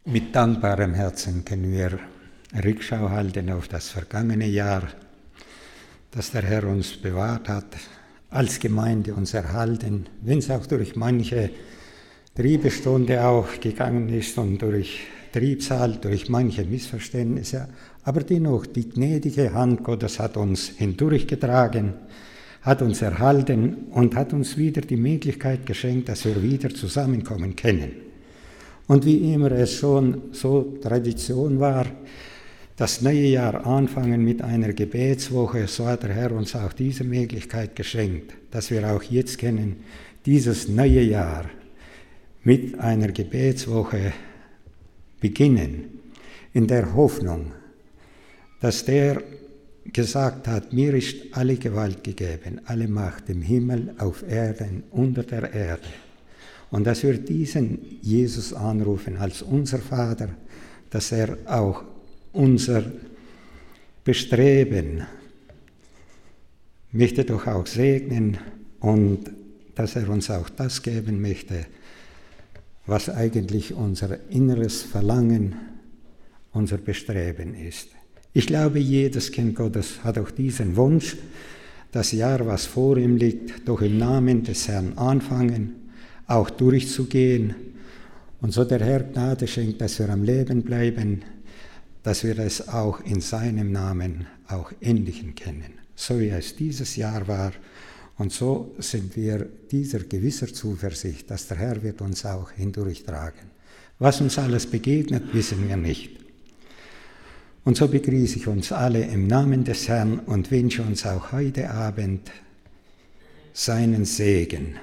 Mit dankbarem Herzen können wir Rückschau halten auf das vergangene Jahr, das der Herr uns bewahrt hat, als Gemeinde uns erhalten, wenn es auch durch manche Triebestunde auch gegangen ist und durch Triebsal, durch manche Missverständnisse, aber dennoch die gnädige Hand Gottes hat uns hindurchgetragen, hat uns erhalten und hat uns wieder die Möglichkeit geschenkt, dass wir wieder zusammenkommen können. Und wie immer es schon so Tradition war, das neue Jahr anfangen mit einer Gebetswoche, so hat der Herr uns auch diese Möglichkeit geschenkt, dass wir auch jetzt können, dieses neue Jahr mit einer Gebetswoche beginnen, in der Hoffnung, dass der gesagt hat, mir ist alle Gewalt gegeben, alle Macht im Himmel, auf Erden, unter der Erde. Und dass wir diesen Jesus anrufen als unser Vater, dass er auch unser Bestreben möchte doch auch segnen und dass er uns auch das geben möchte, was eigentlich unser inneres Verlangen, unser Bestreben ist. Ich glaube, jedes Kind Gottes hat auch diesen Wunsch, das Jahr, was vor ihm liegt, doch im Namen des Herrn anfangen, auch durchzugehen und so der Herr Gnade schenkt, dass wir am Leben bleiben, dass wir es auch in seinem Namen auch endigen können, so wie es dieses Jahr war. Und so sind wir dieser gewisser Zuversicht, dass der Herr wird uns auch hindurchtragen. Was uns alles begegnet, wissen wir nicht. Und so begrüße ich uns alle im Namen des Herrn und wünsche uns auch heute Abend seinen Segen.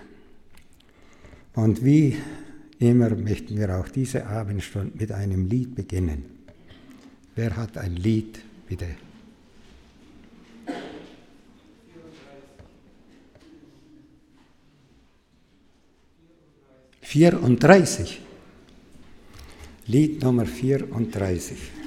Und wie immer möchten wir auch diese Abendstunde mit einem Lied beginnen. Wer hat ein Lied, bitte? »34«. Lied Nummer 34.